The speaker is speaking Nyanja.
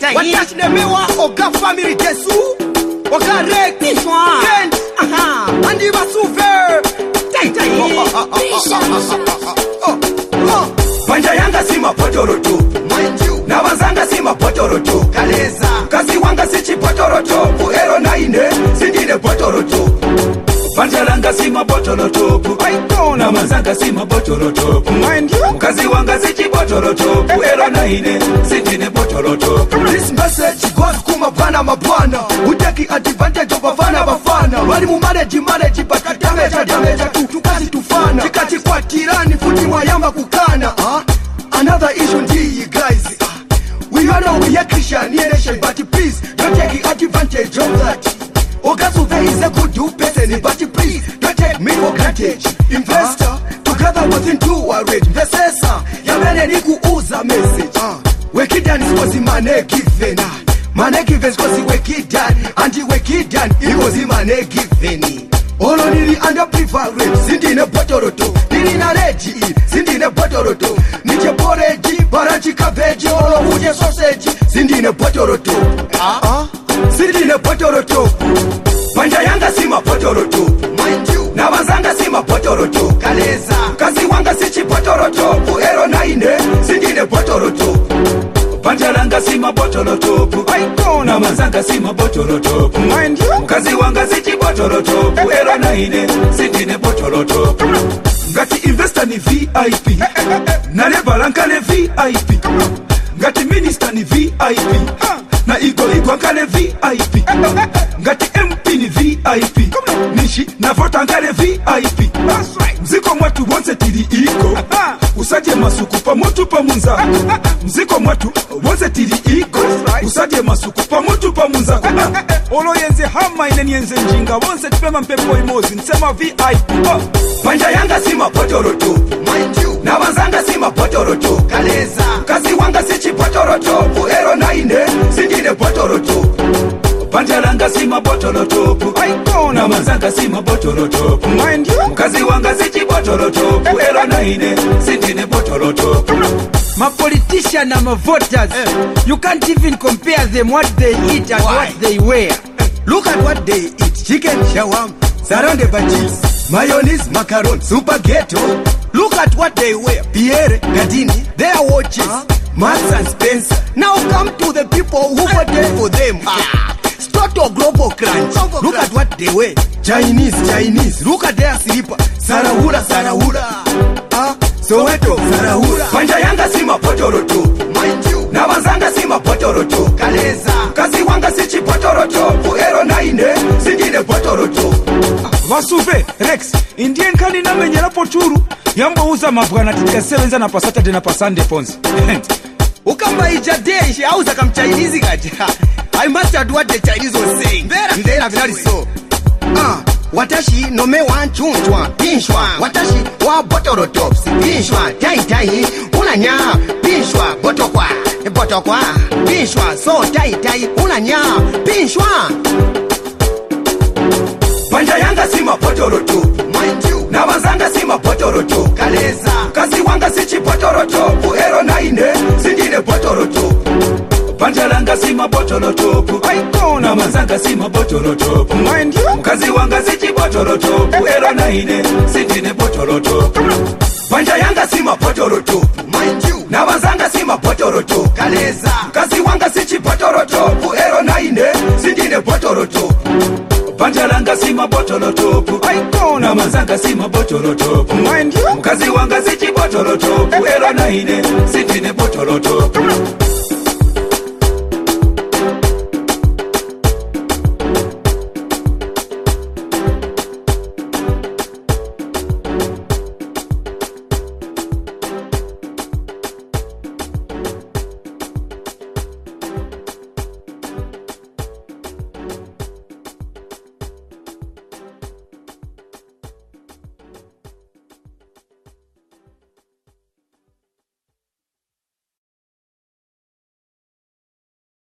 Watachnemewa oka family desu. Oka rek. Ken. Andi basuve. Panja yanga sima potoro tu. Mind you. Na wazanga sima potoro tu. Kaleza. Kasi wanga sichi potoro tu. Uero na ine. Sindine potoro tu. Panja langa sima potoro tu. Na wazanga sima potoro tu. Mind you. Kasi wanga sichi potoro tu. Uero na ine. Sindine potoro tu. This message goes kuma bana mabwana. Uteki advantage of bafana. Wali mu manage baka damage tu. Tukazi tufana. Chikati kwa tirani futi wayamba kukana. Another issue ndi guys. We all know we are Christian nation, but please don't take advantage of that. Okaso there is a good person, but please don't take me for granted. Investor, together within two already. Investor, yabene ni kuuza message. Wekidan is kozi mane given. Mane given is kozi wekidan. Anti wekidan, it was mane given. Olo nili under privilege, sindi ne botoroto. Nili na reji, sindi ne botoroto. Nije poreji, baraji kabeji. Olo uje sausage, sindi ne botoroto. Sindi ne botoroto. Panja yanga sima botoroto. Mind you. Na wazanga sima botoroto. Kaleza. Kasi wanga sichi botoroto. Uero na ine, sindi ne botoroto. Panja langa sima botoroto. Na wazanga sima botoroto. Mind you. Kasi wanga sichi botoroto. Uero na ine, sindi ne botoroto. Ngati investor ni VIP. Na leva lanka ne VIP. Ngati minister ni VIP. Na iko ankale VIP. Ngati MP ni VIP. Nishi na vota ankale VIP. Mziko mwatu wonse tili iko. Usaje masuku pa mutu pa munza. Mziko mwatu wonse tili iko. Usaje masuku pa mutu pa munza. Olo yenze hama ine yenze njinga. Wonse tupema mpepo imozi. Nsema VIP. Panja yanga sima potoroto. Mind you. Na wazanga sima potoroto. Kaleza. Kasi wanga sichi potoroto. Uero na ine. Sindine potoroto. Panja langa sima potoroto. Na wazanga sima potoroto. Mind you. Kasi wanga sichi potoroto. Uero na ine. Sindine potoroto. My politicians and my voters, you can't even compare them what they eat and what they wear. Look at what they eat. Chicken shawam, surrounded by cheese, mayonnaise, macaron, super ghetto. Look at what they wear. Pierre, Gardini, their watches, Marks and Spencer. Now come to the people who voted for them. Stoto Global Crunch. Look at what they wear. Chinese. Look at their slipper. Sarahura. Soweto, Sarahura. Panja yanga sima potoroto. Mind you. Na wazanga sima potoroto. Kaleza. Kasi wanga sichi potoroto. Uero na ine. Sindine potoroto. Vasuve, Rex. Indian kani na menyela poturu. Yamba uza mabwana tika sevenza na pasata de na pasande ponzi. Ukamba ijade auza kam Chinese gaji. I must have what the Chinese was saying. Vera very so. Watashi no me wan chunchwa pinshwa. Watashi wa botoro tops pinshwa. Tai unanya pinshwa botokwa pinshwa. So tai unanya pinshwa. Panja yanga sima potoroto. Mind you. Na wazanga sima potoroto. Kaleza. Kasi wanga sichi potoroto. Uero na ine. Sindine potoroto. Panja langa sima potoroto. Na wazanga sima potoroto. Mind you. Kasi wanga sichi potoroto. Uero na ine. Sindine potoroto. Panja yanga sima potoroto. Mind you. Na wazanga sima potoroto. Kaleza. Kasi wanga sichi potoroto. Uero na ine. Sindine potoroto. Panja langa sima potoroto. Na wazanga sima potoroto. Mind you. Kasi wanga sichi potoroto. Uero na ine. Sindine potoroto.